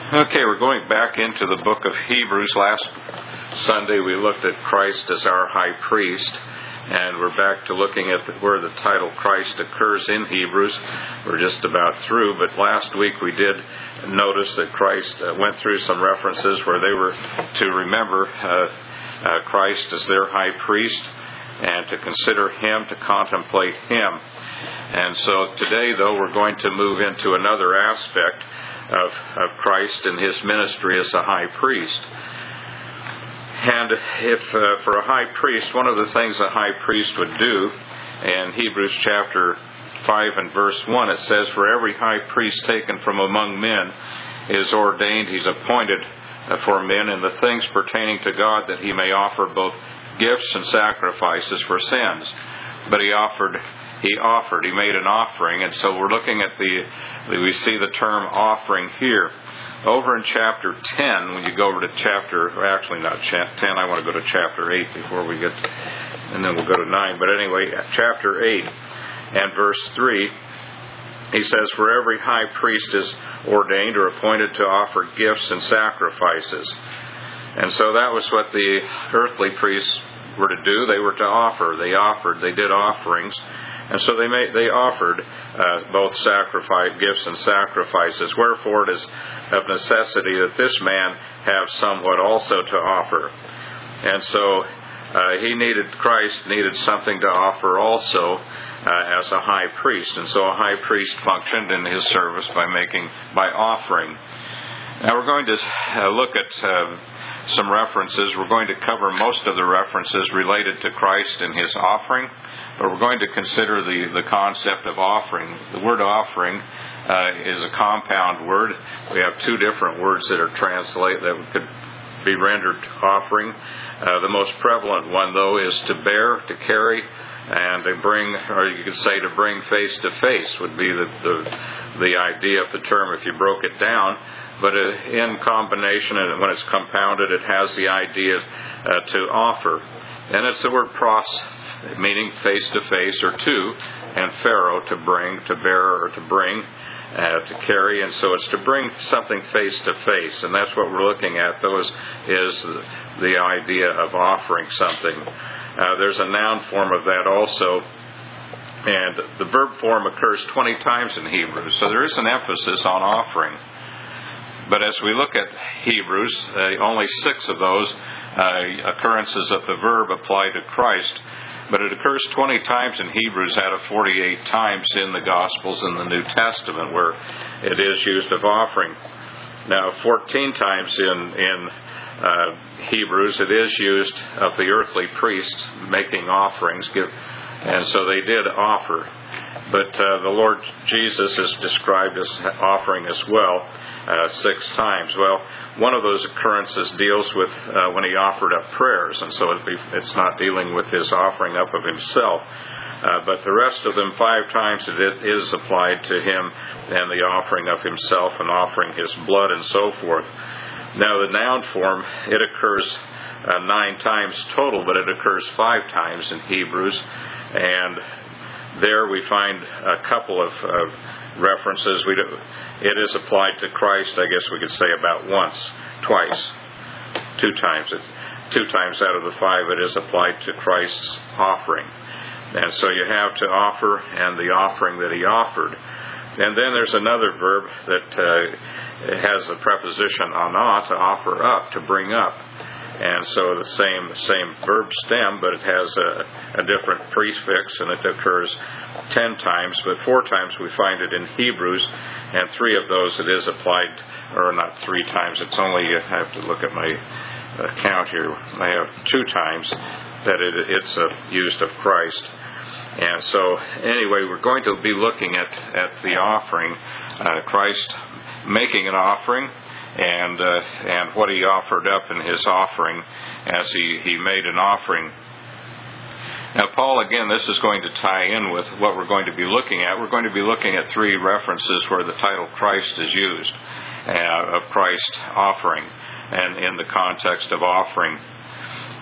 Okay, we're going back into the book of Hebrews. Last Sunday we looked at Christ as our high priest, and we're back to looking at where the title Christ occurs in Hebrews. We're just about through, but last week we did notice that Christ went through some references where they were to remember Christ as their high priest and to consider Him, to contemplate Him. And so today, though, we're going to move into another aspect of Christ and His ministry as a high priest. And if for a high priest, one of the things a high priest would do, in Hebrews chapter 5 and verse 1, it says, "For every high priest taken from among men is ordained," he's appointed for men in the things pertaining to God, that he may offer both gifts and sacrifices for sins. But he made an offering, and so we're looking at we see the term offering here. Over in chapter 10, when you go over to not 10, I want to go to chapter 8 before we get, and then we'll go to 9. But anyway, chapter 8 and verse 3, he says, "For every high priest is ordained or appointed to offer gifts and sacrifices." And so that was what the earthly priests were to do. They were to offer. They did offerings. And so they offered both gifts and sacrifices. "Wherefore it is of necessity that this man have somewhat also to offer." And so Christ needed something to offer also as a high priest. And so a high priest functioned in his service by offering. Now we're going to look at some references. We're going to cover most of the references related to Christ and His offering, but we're going to consider the concept of offering. The word offering is a compound word. We have two different words that could be rendered offering. The most prevalent one, though, is to bear, to carry, and to bring, or you could say to bring face to face would be the idea of the term if you broke it down. But in combination, and when it's compounded, it has the idea to offer. And it's the word pros, meaning face to face or to, and pharaoh, to bring, to bear, or to bring, to carry. And so it's to bring something face to face. And that's what we're looking at, though, is the idea of offering something. There's a noun form of that also. And the verb form occurs 20 times in Hebrews. So there is an emphasis on offering. But as we look at Hebrews, only 6 of those occurrences of the verb apply to Christ. But it occurs 20 times in Hebrews out of 48 times in the Gospels in the New Testament where it is used of offering. Now, 14 times in Hebrews it is used of the earthly priests making offerings, and so they did offer. But the Lord Jesus is described as offering as well 6 times. Well, one of those occurrences deals with when He offered up prayers, and so it's not dealing with His offering up of Himself. But the rest of them 5 times it is applied to Him and the offering of Himself and offering His blood and so forth. Now the noun form, it occurs 9 times total, but it occurs 5 times in Hebrews, and there we find a couple of references. It is applied to Christ, I guess we could say about twice, 2 times. 2 times out of the 5 it is applied to Christ's offering. And so you have to offer and the offering that He offered. And then there's another verb that has the preposition ana, to offer up, to bring up. And so the same verb stem, but it has a different prefix, and it occurs 10 times, but 4 times we find it in Hebrews, and 3 of those it is applied, or not 3 times, it's only, I have to look at my count here, I have 2 times that it's used of Christ. And so anyway, we're going to be looking at the offering, Christ making an offering, and what He offered up in His offering as he made an offering. Now, Paul, again, this is going to tie in with what we're going to be looking at. We're going to be looking at 3 references where the title Christ is used, of Christ offering, and in the context of offering.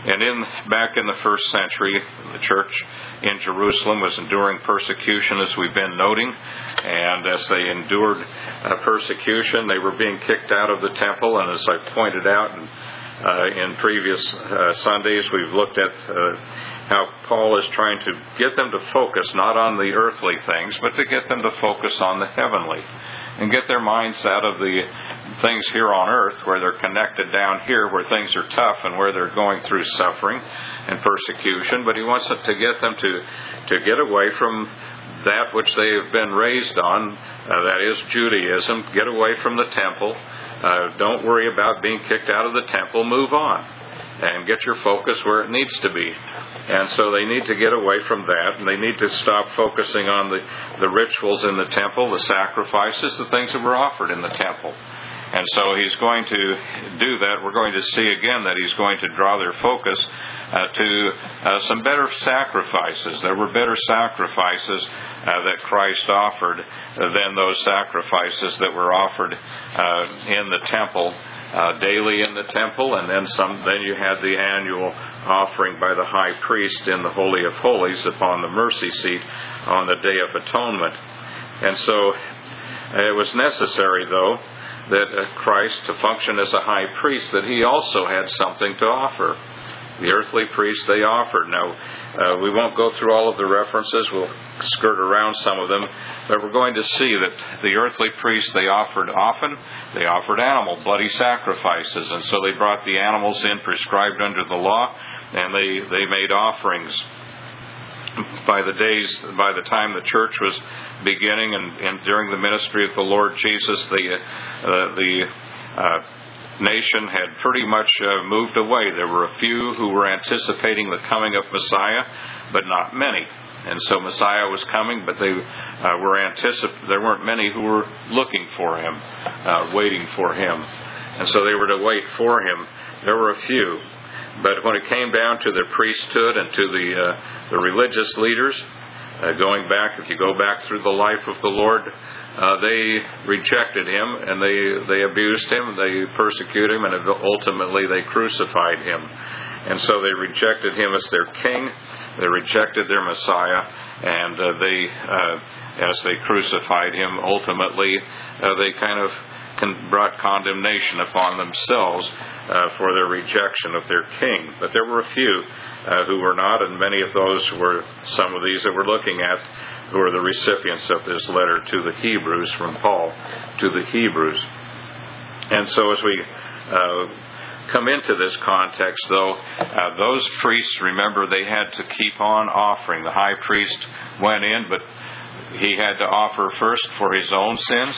And back in the first century, the church in Jerusalem was enduring persecution, as we've been noting. And as they endured persecution, they were being kicked out of the temple. And as I pointed out in previous Sundays, we've looked at how Paul is trying to get them to focus not on the earthly things, but to get them to focus on the heavenly, and get their minds out of the things here on earth where they're connected down here, where things are tough and where they're going through suffering and persecution. But he wants to get them to get away from that which they have been raised on, that is Judaism. Get away from the temple. Don't worry about being kicked out of the temple. Move on and get your focus where it needs to be. And so they need to get away from that, and they need to stop focusing on the rituals in the temple, the sacrifices, the things that were offered in the temple. And so he's going to do that. We're going to see again that he's going to draw their focus to some better sacrifices. There were better sacrifices that Christ offered than those sacrifices that were offered in the temple. Daily in the temple, and then you had the annual offering by the high priest in the Holy of Holies upon the mercy seat on the Day of Atonement. And so it was necessary, though, that Christ, to function as a high priest, that he also had something to offer. The earthly priests, they offered. Now, we won't go through all of the references. We'll skirt around some of them. But we're going to see that the earthly priests, they offered animal, bloody sacrifices. And so they brought the animals in prescribed under the law, and they made offerings. By the time the church was beginning and during the ministry of the Lord Jesus, the nation had pretty much moved away. There were a few who were anticipating the coming of Messiah, but not many. And so Messiah was coming, but there weren't many who were looking for him, waiting for him. And so they were to wait for him. There were a few. But when it came down to the priesthood and to the religious leaders, going back, if you go back through the life of the Lord, they rejected him, and they abused him, they persecuted him, and ultimately they crucified him. And so they rejected him as their king, they rejected their Messiah, and as they crucified him, ultimately they kind of brought condemnation upon themselves for their rejection of their king. But there were a few who were not, and many of those were some of these that we're looking at, who are the recipients of this letter to the Hebrews, from Paul to the Hebrews. And so as we come into this context, though, those priests, remember, they had to keep on offering. The high priest went in, but he had to offer first for his own sins,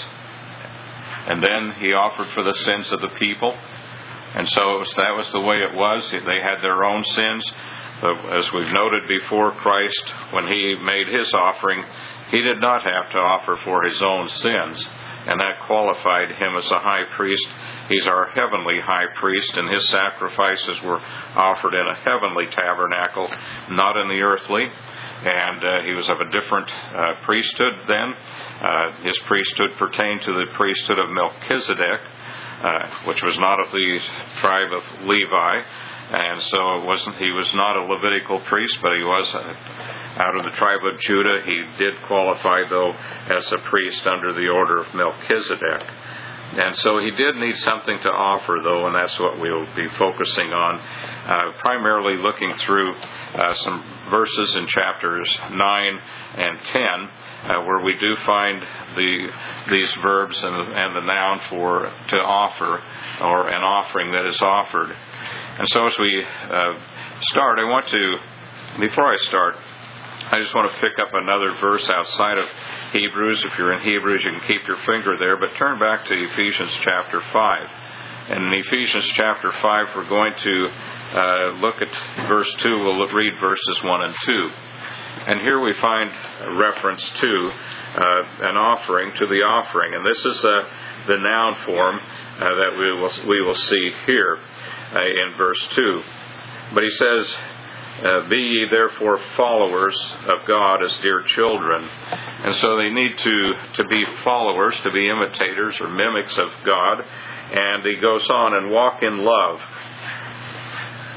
and then he offered for the sins of the people. And so that was the way it was. They had their own sins. But as we've noted before, Christ, when he made his offering, he did not have to offer for his own sins. And that qualified him as a high priest. He's our heavenly high priest, and his sacrifices were offered in a heavenly tabernacle, not in the earthly. And he was of a different priesthood then. His priesthood pertained to the priesthood of Melchizedek, which was not of the tribe of Levi. And so he was not a Levitical priest, but he was out of the tribe of Judah. He did qualify, though, as a priest under the order of Melchizedek. And so he did need something to offer, though, and that's what we'll be focusing on, primarily looking through some verses in chapters 9 and 10, where we do find these verbs and the noun to offer, or an offering that is offered. And so as we start, before I start, I just want to pick up another verse outside of Hebrews. If you're in Hebrews, you can keep your finger there, but turn back to Ephesians chapter 5. And in Ephesians chapter 5, we're going to look at verse 2. We'll read verses 1 and 2. And here we find a reference to an offering, to the offering. And this is the noun form that we will see here in verse 2. But he says, be ye therefore followers of God as dear children. And so they need to be followers, to be imitators or mimics of God. And he goes on, and walk in love,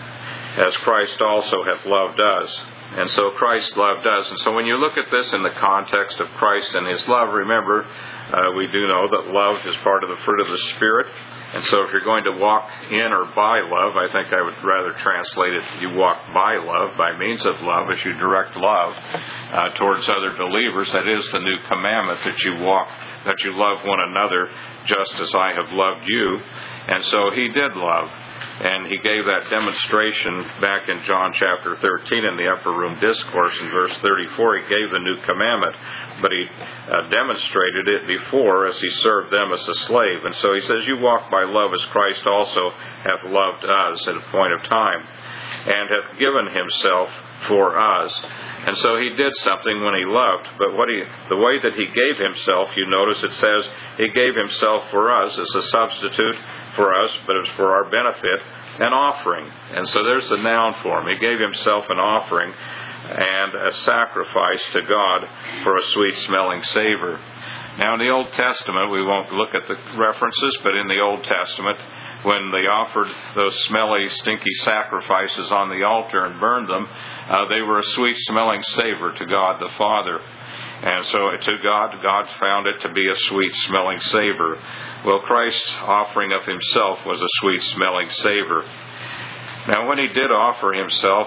as Christ also hath loved us. And so Christ loved us. And so when you look at this in the context of Christ and His love, remember, we do know that love is part of the fruit of the Spirit. And so if you're going to walk in or by love, I think I would rather translate it, you walk by love, by means of love, as you direct love towards other believers. That is the new commandment, that you love one another just as I have loved you. And so He did love. And He gave that demonstration back in John chapter 13 in the Upper Room Discourse in verse 34. He gave the new commandment, but He demonstrated it before as He served them as a slave. And so He says, you walk by love as Christ also hath loved us at a point of time, and hath given Himself for us. And so He did something when He loved. But the way that He gave Himself, you notice it says He gave Himself for us as a substitute for us, but it was for our benefit, an offering. And so there's the noun form. He gave Himself an offering and a sacrifice to God for a sweet-smelling savor. Now in the Old Testament, we won't look at the references, but in the Old Testament, when they offered those smelly, stinky sacrifices on the altar and burned them, they were a sweet-smelling savor to God the Father. And so to God found it to be a sweet-smelling savor. Well, Christ's offering of Himself was a sweet-smelling savor. Now, when He did offer Himself,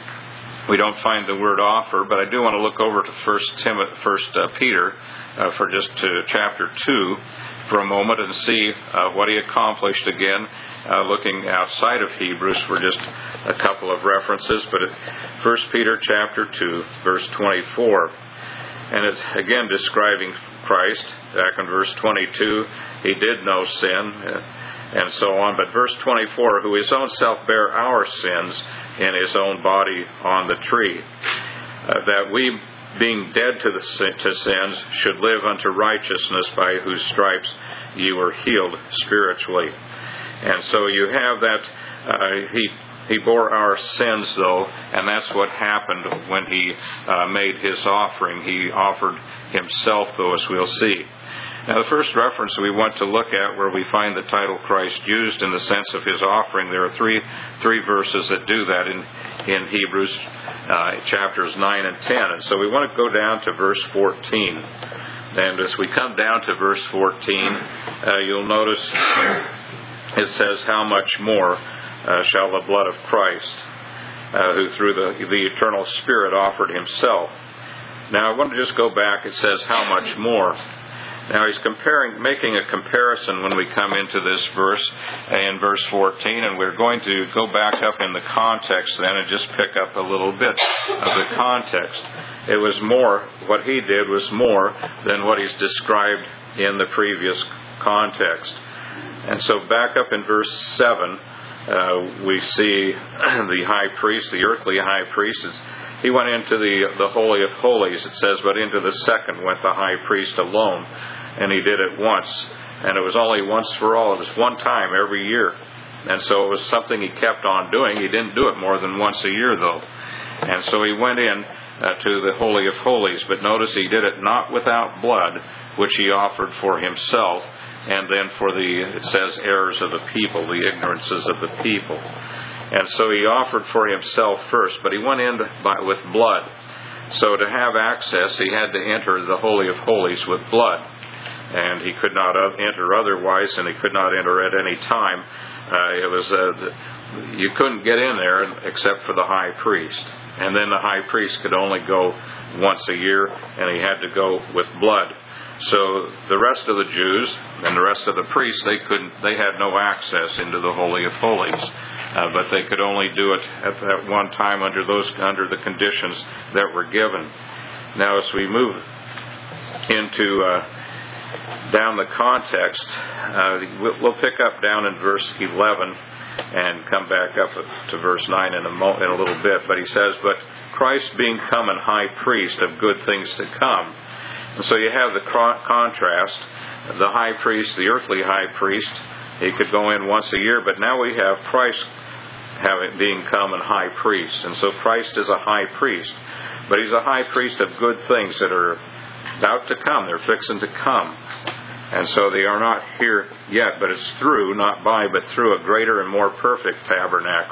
we don't find the word offer, but I do want to look over to 1 Peter for just chapter 2 for a moment and see what He accomplished again, looking outside of Hebrews for just a couple of references. But 1 Peter chapter 2, verse 24. And it's again describing Christ. Back in verse 22, He did no sin, and so on. But verse 24, who His own self bare our sins in His own body on the tree, that we, being dead to sins, should live unto righteousness, by whose stripes you were healed spiritually. And so you have that, He bore our sins, though, and that's what happened when He made His offering. He offered Himself, though, as we'll see. Now, the first reference we want to look at where we find the title Christ used in the sense of His offering, there are three verses that do that in Hebrews chapters 9 and 10. And so we want to go down to verse 14. And as we come down to verse 14, you'll notice it says, how much more shall the blood of Christ, who through the eternal Spirit offered Himself. Now I want to just go back. It says, how much more? Now He's making a comparison when we come into this verse in verse 14, and we're going to go back up in the context then and just pick up a little bit of the context. It was more, what He did was more than what He's described in the previous context. And so back up in verse 7, we see the high priest, the earthly high priest. He went into the Holy of Holies, it says, but into the second went the high priest alone. And he did it once. And it was only once for all. It was one time every year. And so it was something He kept on doing. He didn't do it more than once a year, though. And so He went in to the Holy of Holies. But notice He did it not without blood, which He offered for Himself. And then for it says, errors of the people, the ignorances of the people. And so He offered for Himself first, but He went in with blood. So to have access, He had to enter the Holy of Holies with blood. And He could not enter otherwise, and He could not enter at any time. You couldn't get in there except for the high priest. And then the high priest could only go once a year, and he had to go with blood. So the rest of the Jews and the rest of the priests, they had no access into the Holy of Holies, but they could only do it at that one time under the conditions that were given. Now, as we move into down the context, we'll pick up down in verse 11 and come back up to verse 9 in a little bit. But he says, but Christ being come an high priest of good things to come. And so you have the contrast. The high priest, the earthly high priest, he could go in once a year, but now we have Christ being come an high priest. And so Christ is a high priest, but He's a high priest of good things that are about to come. They're fixing to come. And so they are not here yet, but it's through, not by, but through a greater and more perfect tabernacle,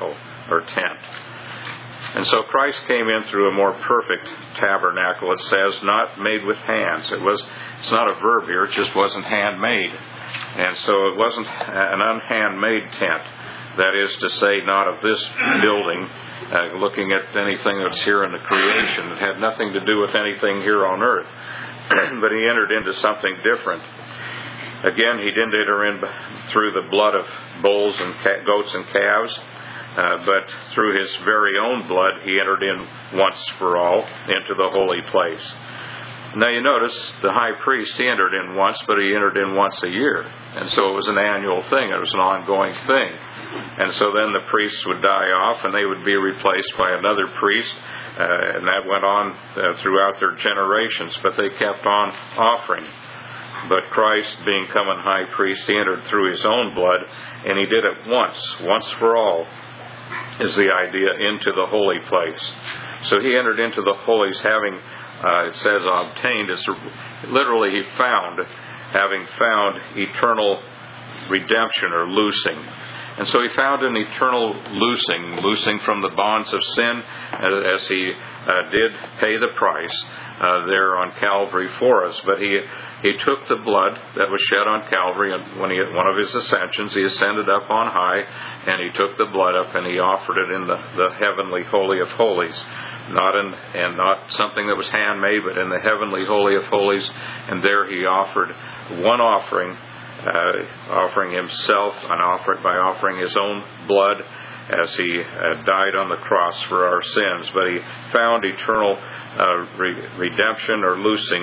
or tent. And so Christ came in through a more perfect tabernacle, it says, not made with hands. It's not a verb here, it just wasn't handmade. And so it wasn't an unhandmade tent. That is to say, not of this building, looking at anything that's here in the creation. It had nothing to do with anything here on earth. But he entered into something different. Again, he didn't enter in through the blood of bulls and goats and calves, but through his very own blood, he entered in once for all into the holy place. Now you notice the high priest, he entered in once, but he entered in once a year. And so it was an annual thing. It was an ongoing thing. And so then the priests would die off and they would be replaced by another priest. And that went on throughout their generations, but they kept on offering. But Christ, being common high priest, he entered through his own blood, and he did it once for all, is the idea, into the holy place. So he entered into the holies having, it says, obtained, it's literally he found, having found eternal redemption or loosing. And so he found an eternal loosing from the bonds of sin, as he did pay the price there on Calvary for us. But he took the blood that was shed on Calvary, and when one of his ascensions, he ascended up on high, and he took the blood up and he offered it in the heavenly holy of holies, not something that was handmade, but in the heavenly holy of holies. And there he offered one offering. Offering himself by offering his own blood as he died on the cross for our sins. But he found eternal redemption or loosing,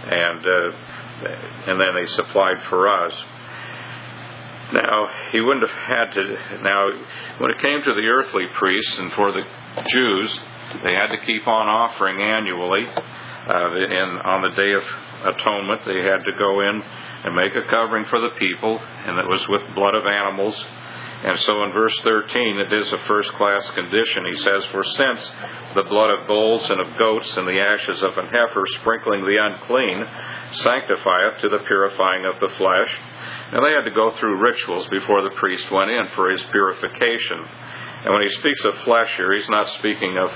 and then he supplied for us. Now, he wouldn't have had to. Now, when it came to the earthly priests and for the Jews, they had to keep on offering annually. On the Day of Atonement, they had to go in and make a covering for the people, and it was with blood of animals. And so in verse 13, it is a first-class condition. He says, "For since the blood of bulls and of goats and the ashes of an heifer sprinkling the unclean sanctifieth to the purifying of the flesh." Now they had to go through rituals before the priest went in for his purification. And when he speaks of flesh here, he's not speaking of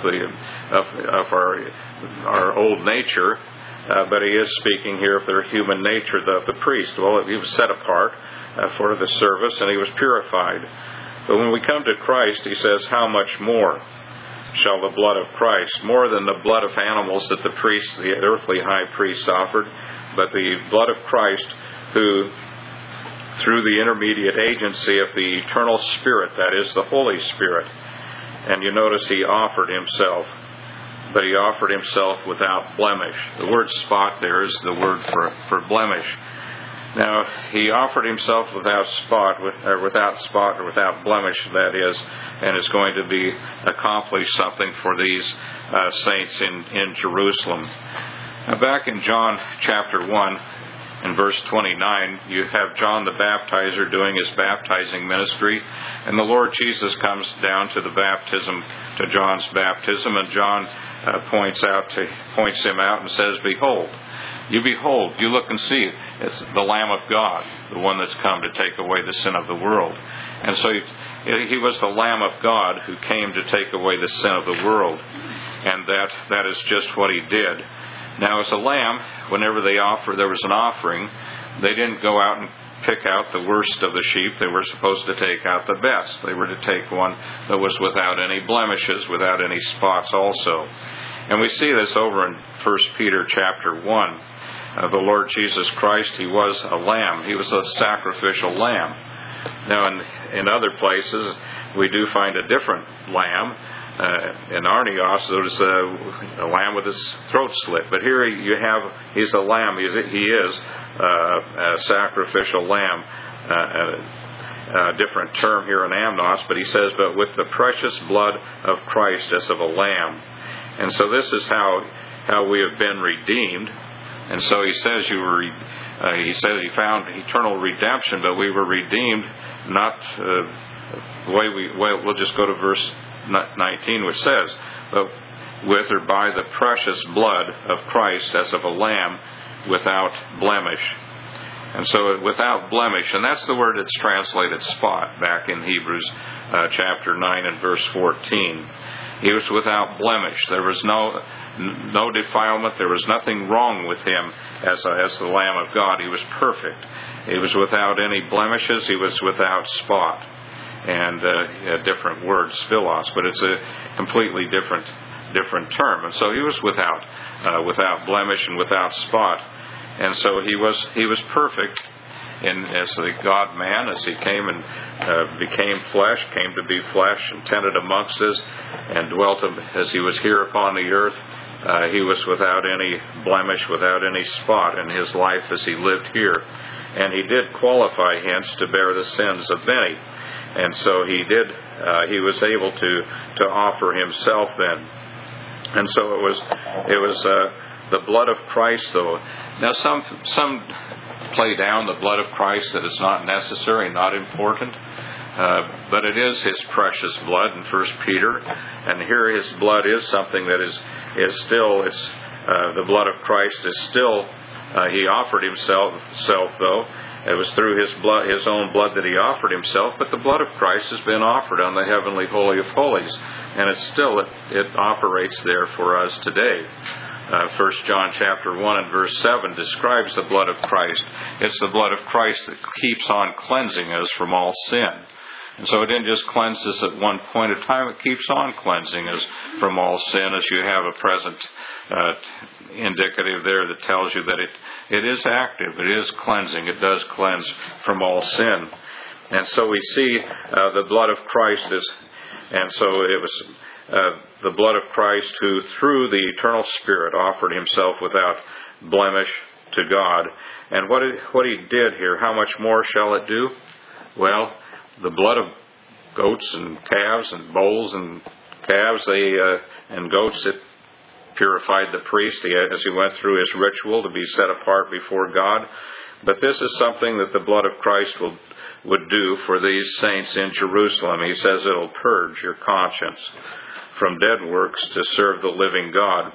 our old nature, but he is speaking here of their human nature, the priest. Well, he was set apart for the service, and he was purified. But when we come to Christ, he says, "How much more shall the blood of Christ," more than the blood of animals that the earthly high priest offered, but the blood of Christ, who through the intermediate agency of the eternal Spirit, that is the Holy Spirit. And you notice he offered himself, but he offered himself without blemish. The word spot there is the word for blemish. Now, he offered himself without spot or without blemish, that is, and is going to be accomplish something for these saints in Jerusalem. Now, back in John chapter 1, in verse 29, you have John the Baptizer doing his baptizing ministry, and the Lord Jesus comes down to the baptism, to John's baptism, and John points him out and says, "Behold, you look and see, it's the Lamb of God, the one that's come to take away the sin of the world." And so he was the Lamb of God who came to take away the sin of the world, and that is just what he did. Now, as a lamb, whenever there was an offering, they didn't go out and pick out the worst of the sheep. They were supposed to take out the best. They were to take one that was without any blemishes, without any spots also. And we see this over in 1 Peter chapter 1. The Lord Jesus Christ, he was a lamb. He was a sacrificial lamb. Now, in other places, we do find a different lamb. In Arnios, there's a lamb with his throat slit. But here he's a lamb. He is a sacrificial lamb. A different term here in Amnos, but he says, "But with the precious blood of Christ as of a lamb." And so this is how we have been redeemed. And so he says he found eternal redemption, but we were redeemed not the way we'll just go to verse 19, which says, "But with or by the precious blood of Christ as of a lamb without blemish." And so without blemish, and that's the word that's translated spot back in Hebrews chapter 9 and verse 14. He was without blemish. There was no defilement. There was nothing wrong with him as the Lamb of God. He was perfect. He was without any blemishes. He was without spot. And a different word, spilos, but it's a completely different term. And so he was without blemish and without spot. And so he was perfect as the God-man, as he came and became flesh, came to be flesh, and tented amongst us, and dwelt as he was here upon the earth. He was without any blemish, without any spot in his life as he lived here. And he did qualify hence to bear the sins of many. And so he was able to offer himself then. And so it was the blood of Christ, though. Now some play down the blood of Christ, that it's not necessary, not important. But it is his precious blood in 1 Peter. And here his blood is something that is still, the blood of Christ is still, he offered himself though. It was through his own blood that he offered himself, but the blood of Christ has been offered on the heavenly Holy of Holies, and it operates there for us today. 1 John chapter 1 and verse 7 describes the blood of Christ. It's the blood of Christ that keeps on cleansing us from all sin. And so it didn't just cleanse us at one point of time, it keeps on cleansing us from all sin, as you have a present indicative there that tells you that it is active, it is cleansing, it does cleanse from all sin. And so we see the blood of Christ and so it was the blood of Christ who through the eternal Spirit offered himself without blemish to God. And what he did here, how much more shall it do? Well, the blood of goats and calves and bulls and calves, and goats, it purified the priest as he went through his ritual to be set apart before God. But this is something that the blood of Christ would do for these saints in Jerusalem. He says it'll purge your conscience from dead works to serve the living God.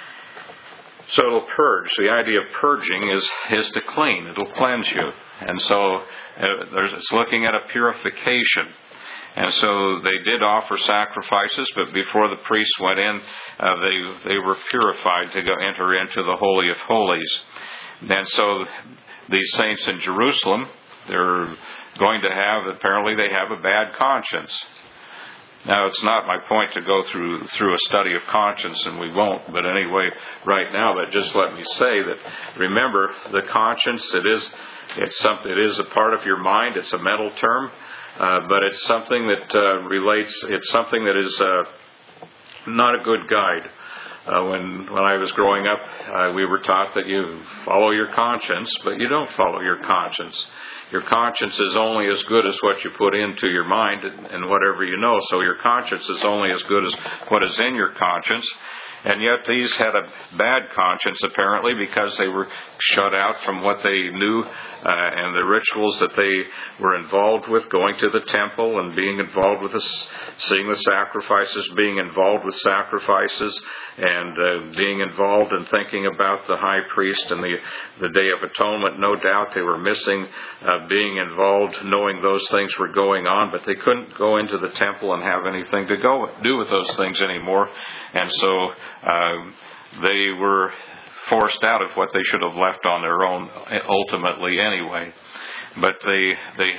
So it'll purge. The idea of purging is to clean. It'll cleanse you. And so it's looking at a purification. And so they did offer sacrifices, but before the priests went in, they were purified to enter into the Holy of Holies. And so these saints in Jerusalem, they're going to apparently they have a bad conscience. Now, it's not my point to go through a study of conscience, and we won't. But anyway, right now, but just let me say that, remember, the conscience, it is a part of your mind. It's a mental term, but it's something that relates. It's something that is not a good guide. When I was growing up, we were taught that you follow your conscience, but you don't follow your conscience. Your conscience is only as good as what you put into your mind and whatever you know. So your conscience is only as good as what is in your conscience. And yet these had a bad conscience, apparently, because they were shut out from what they knew and the rituals that they were involved with, going to the temple and being involved with seeing the sacrifices, being involved with sacrifices, and being involved in thinking about the high priest and the Day of Atonement. No doubt they were missing being involved, knowing those things were going on, but they couldn't go into the temple and have anything to do with those things anymore. And so they were forced out of what they should have left on their own ultimately anyway. But they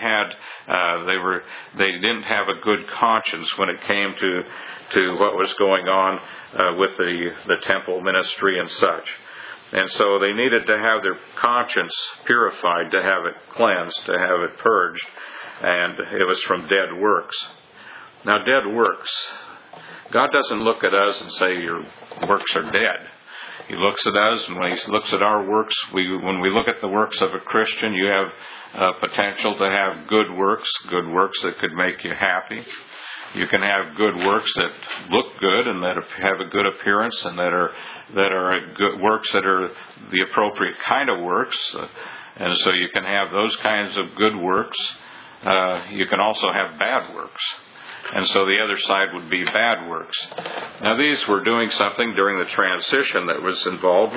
didn't have a good conscience when it came to what was going on with the temple ministry and such. And so they needed to have their conscience purified, to have it cleansed, to have it purged, and it was from dead works. Now, dead works, God doesn't look at us and say your works are dead. He looks at us, and when He looks at our works, when we look at the works of a Christian, you have potential to have good works that could make you happy. You can have good works that look good and that have a good appearance, and that are good works that are the appropriate kind of works. And so you can have those kinds of good works. You can also have bad works. And so the other side would be bad works. Now these were doing something during the transition that was involved with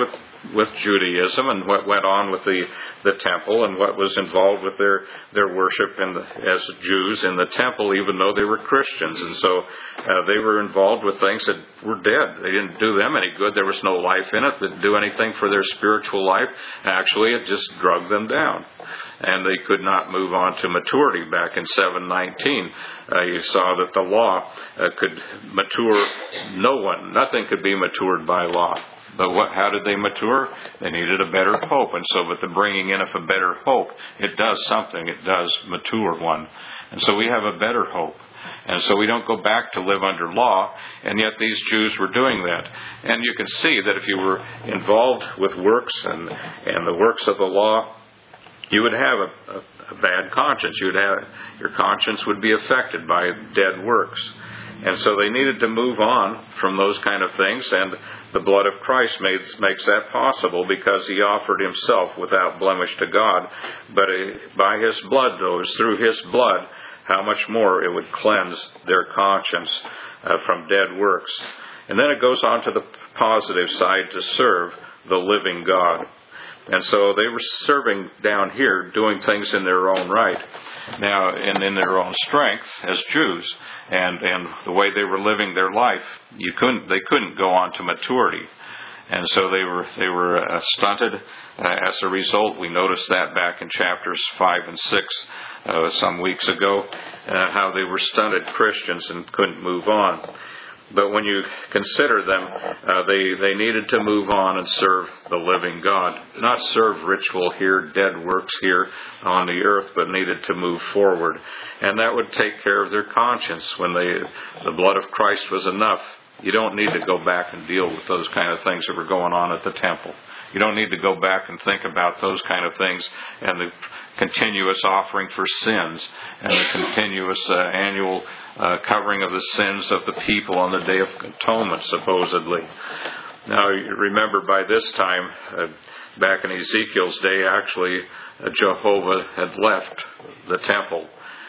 with Judaism and what went on with the temple and what was involved with their worship as Jews in the temple, even though they were Christians. And so they were involved with things that were dead. They didn't do them any good. There was no life in it. They didn't do anything for their spiritual life. Actually, it just drug them down. And they could not move on to maturity back in 719. You saw that the law could mature no one. Nothing could be matured by law. But how did they mature? They needed a better hope. And so with the bringing in of a better hope, it does something. It does mature one. And so we have a better hope. And so we don't go back to live under law, and yet these Jews were doing that. And you can see that if you were involved with works and the works of the law, you would have a bad conscience. Your conscience would be affected by dead works. And so they needed to move on from those kind of things, and the blood of Christ makes that possible, because He offered Himself without blemish to God. But by His blood, though, it was through His blood, how much more it would cleanse their conscience from dead works. And then it goes on to the positive side, to serve the living God. And so they were serving down here, doing things in their own right. Now, and in their own strength as Jews, and the way they were living their life, they couldn't go on to maturity. And so they were stunted as a result. We noticed that back in chapters 5 and 6 some weeks ago, how they were stunted Christians and couldn't move on. But when you consider them, they needed to move on and serve the living God. Not serve ritual here, dead works here on the earth, but needed to move forward. And that would take care of their conscience. When the blood of Christ was enough, you don't need to go back and deal with those kind of things that were going on at the temple. You don't need to go back and think about those kind of things and the continuous offering for sins and the continuous annual covering of the sins of the people on the Day of Atonement, supposedly. Now, you remember by this time, back in Ezekiel's day, actually, Jehovah had left the temple.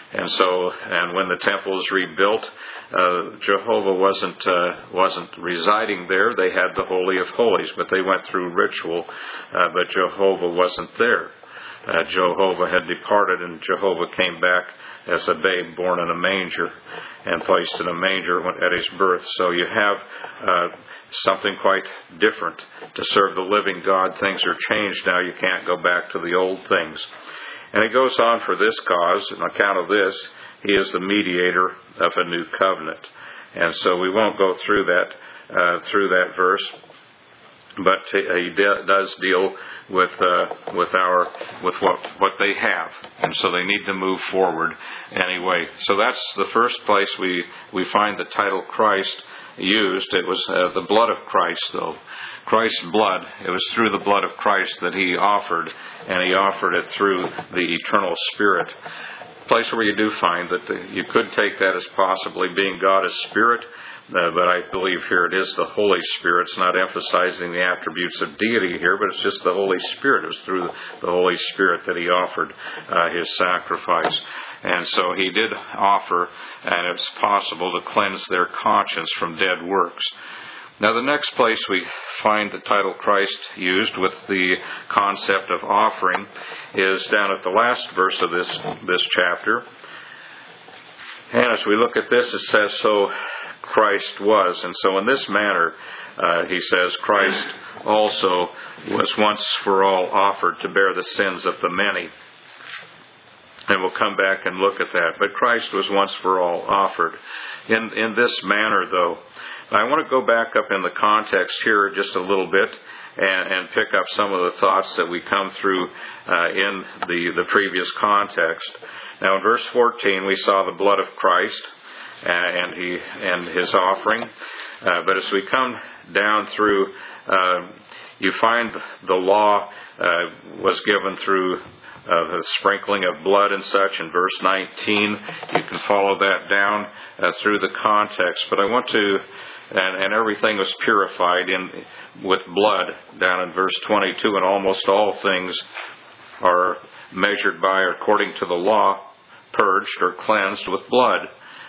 And when the temple was rebuilt, Jehovah wasn't residing there. They had the Holy of Holies, but they went through ritual, but Jehovah wasn't there. Jehovah had departed, and Jehovah came back as a babe born in a manger and placed in a manger at His birth. So you have something quite different to serve the living God. Things are changed now. You can't go back to the old things. And it goes on, for this cause, on account of this, He is the mediator of a new covenant. And so we won't go through that verse, but He does deal with what they have, and so they need to move forward anyway. So that's the first place we find the title Christ used. It was the blood of Christ, though. Christ's blood, it was through the blood of Christ that He offered, and He offered it through the eternal Spirit. A place where you do find that you could take that as possibly being God as Spirit, but I believe here it is the Holy Spirit. It's not emphasizing the attributes of deity here, but it's just the Holy Spirit. It was through the Holy Spirit that He offered His sacrifice. And so He did offer, and it's possible to cleanse their conscience from dead works. Now, the next place we find the title Christ used with the concept of offering is down at the last verse of this chapter. And as we look at this, it says, so Christ was. And so in this manner, he says, Christ also was once for all offered to bear the sins of the many. And we'll come back and look at that. But Christ was once for all offered. In this manner, though, I want to go back up in the context here just a little bit and pick up some of the thoughts that we come through in the previous context. Now, in verse 14, we saw the blood of Christ and His offering. But as we come down through, you find the law was given through the sprinkling of blood and such in verse 19. You can follow that down through the context. But I want to, and everything was purified with blood down in verse 22, and almost all things are measured by, according to the law, purged or cleansed with blood.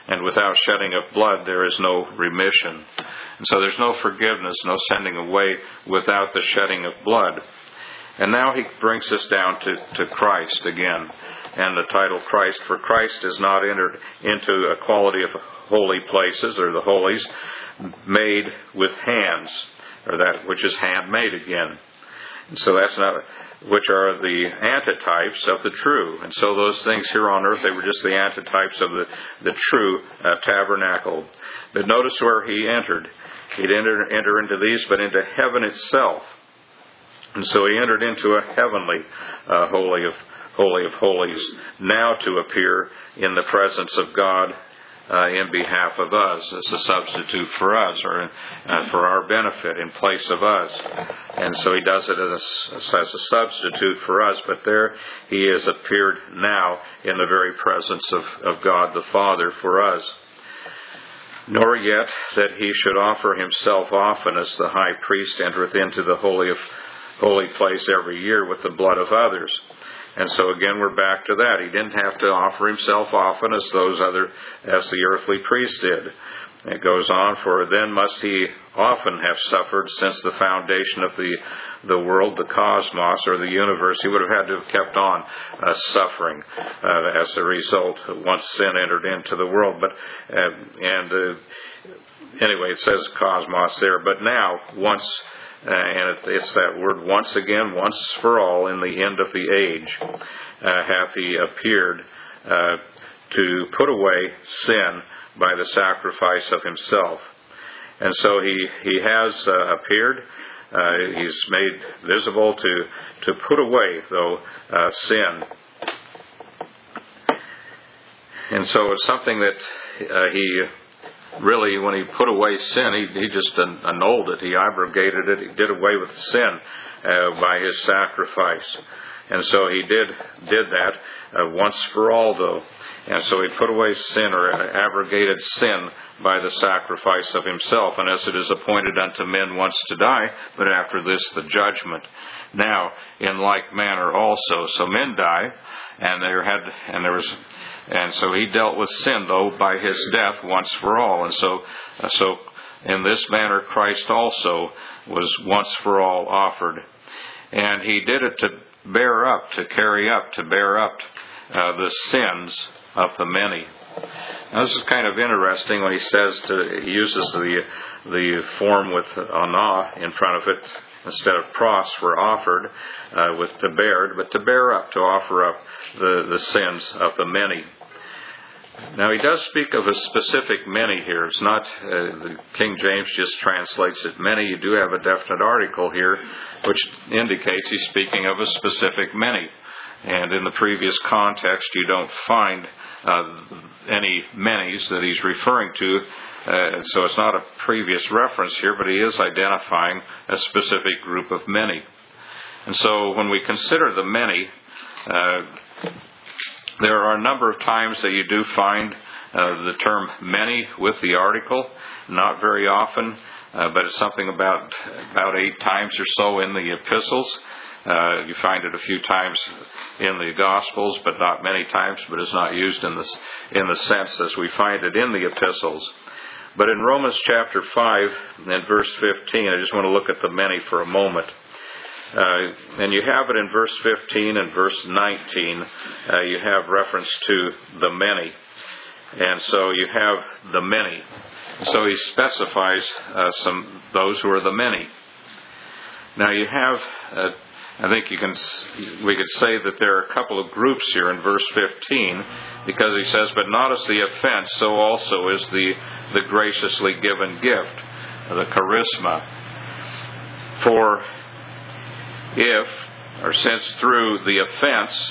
and without shedding of blood there is no remission. And so there's no forgiveness, no sending away without the shedding of blood. And now he brings us down to Christ again, and the title Christ, for Christ is not entered into equality of holy places, or the holies, made with hands, or that which is handmade again. And so that's not, which are the antitypes of the true. And so those things here on earth, they were just the antitypes of the true tabernacle. But notice where he entered. He didn't enter into these, but into heaven itself. And so he entered into a heavenly holy of holies, now to appear in the presence of God in behalf of us, as a substitute for us, or for our benefit in place of us. And so he does it as a substitute for us, but there he has appeared now in the very presence of God the Father for us. Nor yet that he should offer himself often, as the high priest entereth into the holy place every year with the blood of others. And so again we're back to that. He didn't have to offer himself often as the earthly priest did. It goes on, for then must he often have suffered since the foundation of the world, the cosmos, or the universe. He would have had to have kept on suffering as a result once sin entered into the world. But anyway, it says cosmos there. But now, once, and it's that word once again, once for all, in the end of the age, hath he appeared to put away sin by the sacrifice of himself. And so he has appeared. He's made visible to put away, though, sin. And so it's something that he really, when he put away sin, he just annulled it. He abrogated it. He did away with sin by his sacrifice. And so he did that once for all, though. And so he put away sin, or abrogated sin, by the sacrifice of himself. And as it is appointed unto men once to die, but after this the judgment. Now, in like manner also, so men die, and so he dealt with sin, though, by his death once for all. And so in this manner Christ also was once for all offered. And he did it to bear up the sins of the many. Now, this is kind of interesting when he uses the form with ana in front of it instead of pros for offered, with to bear, but to bear up, to offer up the sins of the many. Now, he does speak of a specific many here. It's not, the King James just translates it many. You do have a definite article here, which indicates he's speaking of a specific many. And in the previous context, you don't find any manys that he's referring to. So it's not a previous reference here, but he is identifying a specific group of many. And so when we consider the many, there are a number of times that you do find the term many with the article. Not very often, but it's something about 8 times or so in the epistles. You find it a few times in the Gospels, but not many times, but it's not used in the sense as we find it in the epistles. But in Romans chapter 5 and verse 15, I just want to look at the many for a moment. And you have it in verse 15 and verse 19. You have reference to the many. And so you have the many. So he specifies those who are the many. Now you have, I think we could say that there are a couple of groups here in verse 15, because he says, but not as the offense, so also is the graciously given gift, the charisma. For if, or since through the offense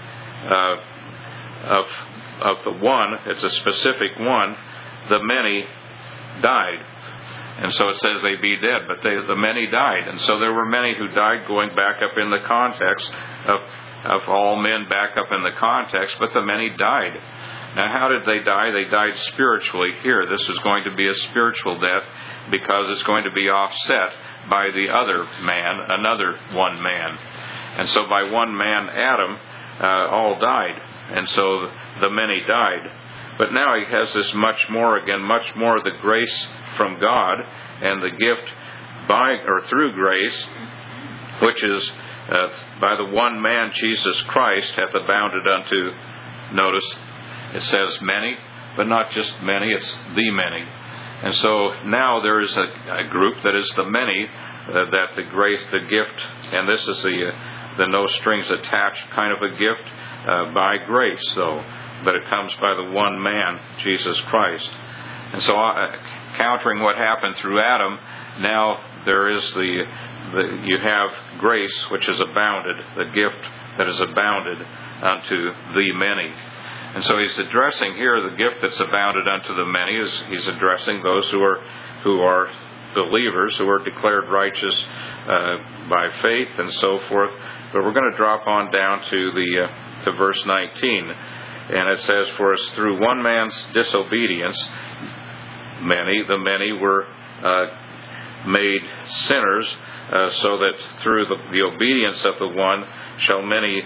of the one, it's a specific one, the many died. And so it says they be dead, but the many died. And so there were many who died, going back up in the context of all men back up in the context, but the many died. Now how did they die? They died spiritually here. This is going to be a spiritual death, because it's going to be offset by the other man, another one man. And so by one man, Adam, all died. And so the many died. But now he has this much more of the grace from God and the gift through grace, which is by the one man, Jesus Christ, hath abounded unto, notice, it says many, but not just many, it's the many. And so now there is a group that is the many, that the grace, the gift, and this is the no strings attached kind of a gift, by grace, though, but it comes by the one man, Jesus Christ. And so, countering what happened through Adam, now there is you have grace which has abounded, the gift that has abounded unto the many. And so he's addressing here the gift that's abounded unto the many. He's addressing those who are believers, who are declared righteous by faith and so forth. But we're going to drop on down to verse 19, and it says, "For as through one man's disobedience the many were made sinners, so that through the obedience of the one shall the many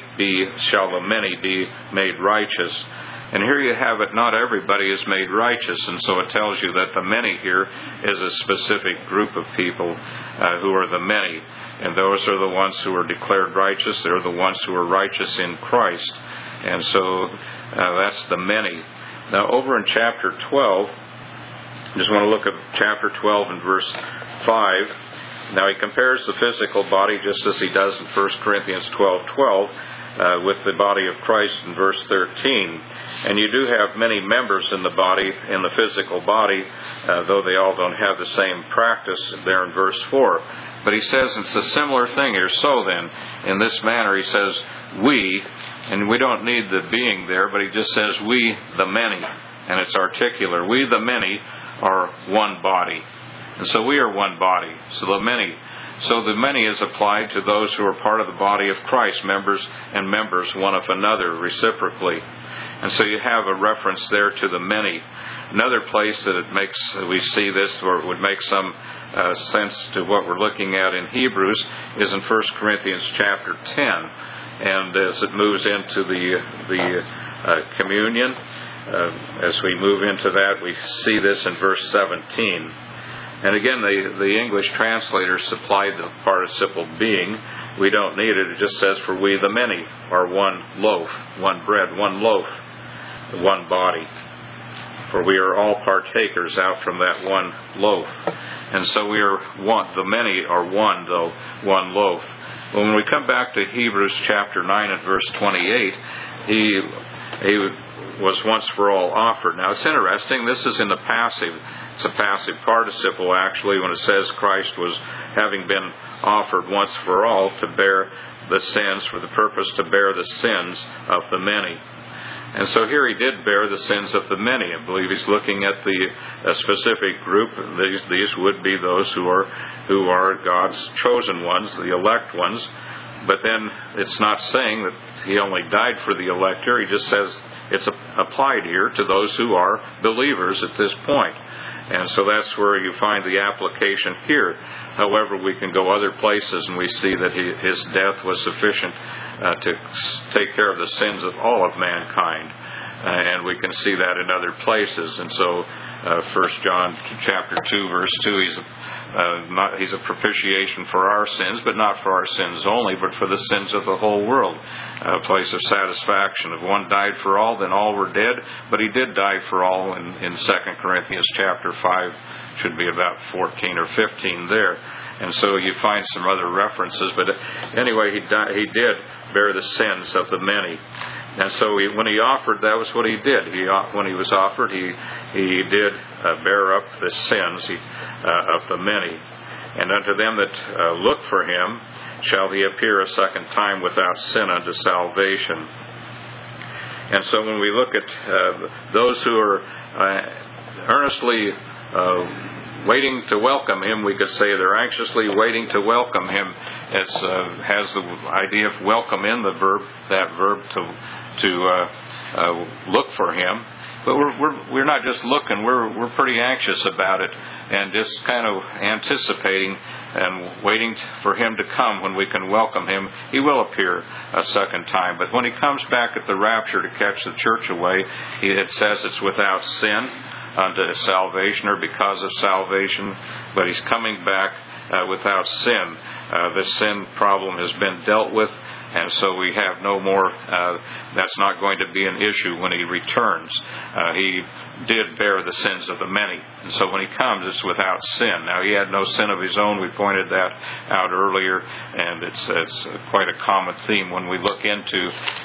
be made righteous." And here you have it, not everybody is made righteous, and so it tells you that the many here is a specific group of people who are the many. And those are the ones who are declared righteous. They're the ones who are righteous in Christ. And so that's the many. Now over in chapter 12, I just want to look at chapter 12 and verse 5. Now he compares the physical body, just as he does in 1 Corinthians 12:12, with the body of Christ in verse 13. And you do have many members in the body, in the physical body, though they all don't have the same practice there in verse 4. But he says it's a similar thing here. So then, in this manner, he says, we, and we don't need the being there, but he just says, we, the many, and it's articular. We, the many, are one body. And so we are one body. So the many is applied to those who are part of the body of Christ, members one of another, reciprocally. And so you have a reference there to the many. Another place that we see this, where it would make some sense to what we're looking at in Hebrews, is in 1 Corinthians chapter 10. And as it moves into the communion, as we move into that, we see this in verse 17. And again, the English translators supplied the participle being. We don't need it. It just says, for we the many are one loaf, one bread, one loaf, one body. For we are all partakers out from that one loaf. And so we are one. The many are one, though, one loaf. When we come back to Hebrews chapter 9 and verse 28, he was once for all offered. Now it's interesting, this is in the passive. It's a passive participle actually, when it says Christ was having been offered once for all to bear the sins, for the purpose to bear the sins of the many. And so here he did bear the sins of the many. I believe he's looking at a specific group. These would be those who are God's chosen ones, the elect ones. But then it's not saying that he only died for the elect here. He just says it's applied here to those who are believers at this point. And so that's where you find the application here. However, we can go other places and we see that his death was sufficient to take care of the sins of all of mankind. And we can see that in other places. And so 1 John chapter 2 verse 2, he's a propitiation for our sins, but not for our sins only, but for the sins of the whole world. A place of satisfaction. If one died for all, then all were dead, but he did die for all in 2 Corinthians chapter 5, should be about 14 or 15 there. And so you find some other references, but anyway, he did bear the sins of the many. And so when he offered, that was what he did. When he was offered, he did bear up the sins of the many. And unto them that look for him shall he appear a second time without sin unto salvation. And so when we look at those who are earnestly waiting to welcome him, we could say they're anxiously waiting to welcome him. It has the idea of welcome in the verb, that verb to look for him. But we're not just looking, we're pretty anxious about it, and just kind of anticipating and waiting for Him to come when we can welcome Him. He will appear a second time. But when He comes back at the rapture to catch the church away, it says it's without sin unto salvation, or because of salvation. But He's coming back without sin. The sin problem has been dealt with, and so we have no more, that's not going to be an issue when He returns. He did bear the sins of the many, and so when He comes, it's without sin. Now, He had no sin of His own. We pointed that out earlier, and it's quite a common theme when we look into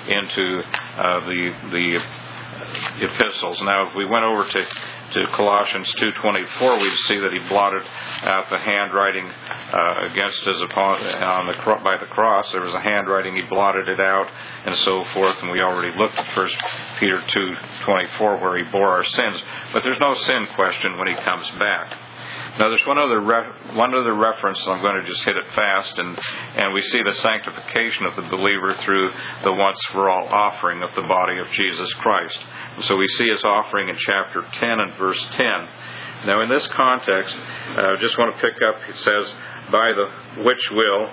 the epistles. Now, if we went over to Colossians 2:24, we see that He blotted out the handwriting against His opponent by the cross. There was a handwriting, He blotted it out, and so forth. And we already looked at 1 Peter 2:24, where He bore our sins. But there's no sin question when He comes back. Now, there's one other reference. I'm going to just hit it fast, and we see the sanctification of the believer through the once-for-all offering of the body of Jesus Christ. And so we see His offering in chapter 10 and verse 10. Now, in this context, I just want to pick up, it says, by the which will,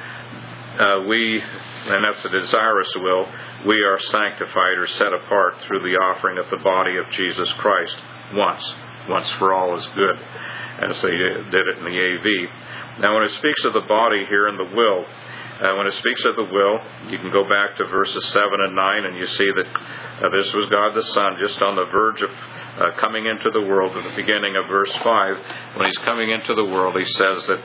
or we, and that's a desirous will, we are sanctified or set apart through the offering of the body of Jesus Christ once for all is good, as they did it in the AV. Now, when it speaks of the body here in the will, when it speaks of the will, you can go back to verses 7 and 9, and you see that this was God the Son, just on the verge of coming into the world. At the beginning of verse 5, when He's coming into the world, He says that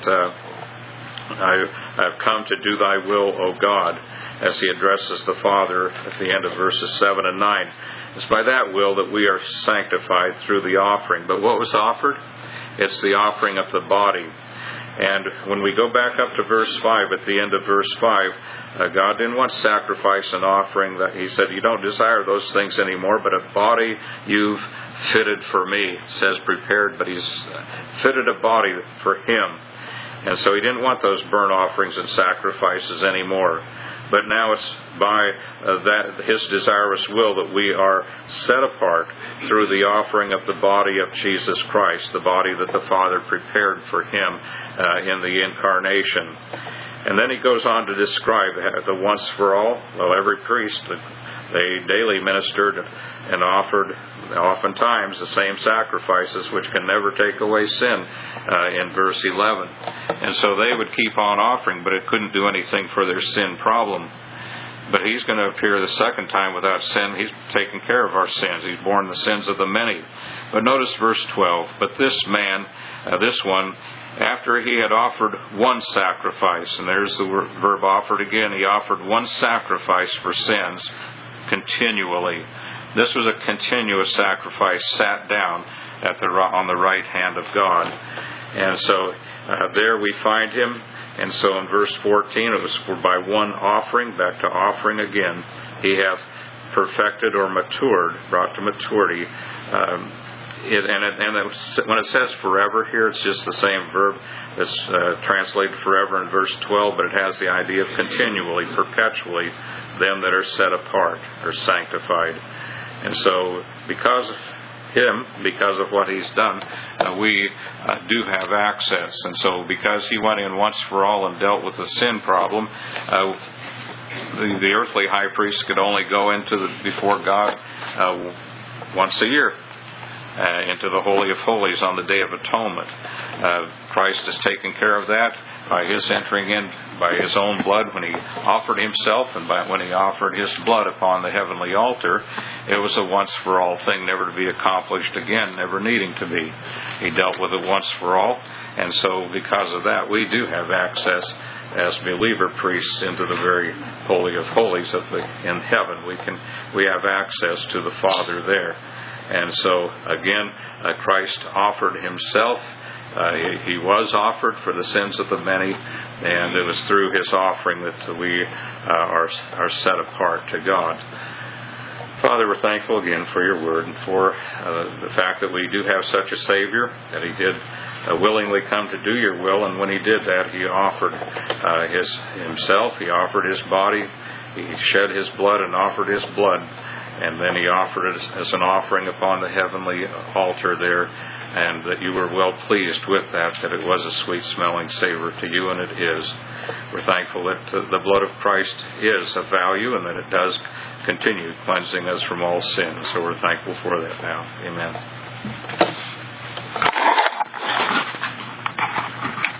I have come to do Thy will, O God, as He addresses the Father at the end of verses 7 and 9. It's by that will that we are sanctified through the offering. But what was offered? It's the offering of the body. And when we go back up to verse 5, at the end of verse 5, God didn't want sacrifice and offering. That He said, you don't desire those things anymore, but a body you've fitted for me. It says prepared, but He's fitted a body for Him. And so He didn't want those burnt offerings and sacrifices anymore. But now it's by His desirous will that we are set apart through the offering of the body of Jesus Christ, the body that the Father prepared for Him in the incarnation. And then He goes on to describe the once for all. Well, every priest, they daily ministered and offered oftentimes the same sacrifices which can never take away sin in verse 11. And so they would keep on offering, but it couldn't do anything for their sin problem. But He's going to appear the second time without sin. He's taken care of our sins. He's borne the sins of the many. But notice verse 12. But this man, this one, after he had offered one sacrifice, and there's the verb offered again, he offered one sacrifice for sins continually. This was a continuous sacrifice, sat down on the right hand of God. And so there we find Him. And so in verse 14, it was for by one offering, back to offering again, He hath perfected or matured, brought to maturity. When it says forever here, it's just the same verb that's translated forever in verse 12, but it has the idea of continually, perpetually, them that are set apart, are sanctified. And so, because of Him, because of what He's done, we do have access. And so, because He went in once for all and dealt with the sin problem, the earthly high priest could only go before God once a year. Into the Holy of Holies on the Day of Atonement. Christ has taken care of that by His entering in by His own blood when He offered Himself, and when He offered His blood upon the heavenly altar. It was a once-for-all thing, never to be accomplished again, never needing to be. He dealt with it once for all, and so because of that, we do have access as believer priests into the very Holy of Holies in heaven. We have access to the Father there. And so, again, Christ offered Himself. He was offered for the sins of the many, and it was through His offering that we are set apart to God. Father, we're thankful again for Your Word and for the fact that we do have such a Savior, that He did willingly come to do Your will, and when He did that, He offered Himself, He offered His body, He shed His blood and offered His blood. And then he offered it as an offering upon the heavenly altar there, and that you were well pleased with that it was a sweet-smelling savor to you, and it is. We're thankful that the blood of Christ is of value and that it does continue cleansing us from all sin. So we're thankful for that now. Amen.